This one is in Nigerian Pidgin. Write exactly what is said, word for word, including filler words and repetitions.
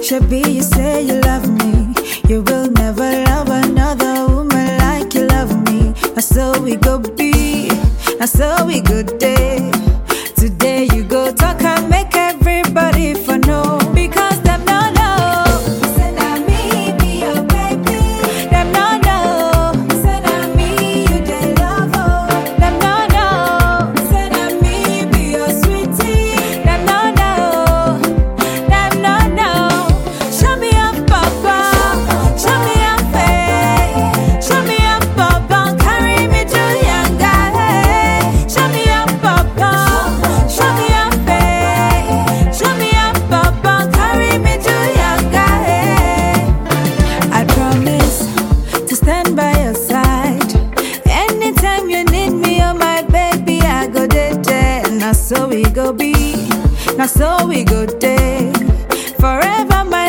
Shabi, you say you love me. You will never love another woman like you love me. Now so we go be, now so we go day. Today you go talk and make everybody for know. Because them no know. Say na me be your baby. Them no know. Say na me you dey love oh. Them no know. Say na me be your sweetie. Them no know. Them no know. Show me up, Papa. Show me up, faith. Show me up, Papa. Carry me to Yanga. Hey. Show me up, Papa. Show me up, faith. Show me up, Papa. Carry me to Yanga. Hey. I promise to stand by your side. Anytime you need me, oh my baby, I go there, there. Now so we go be, now so we go there. Forever my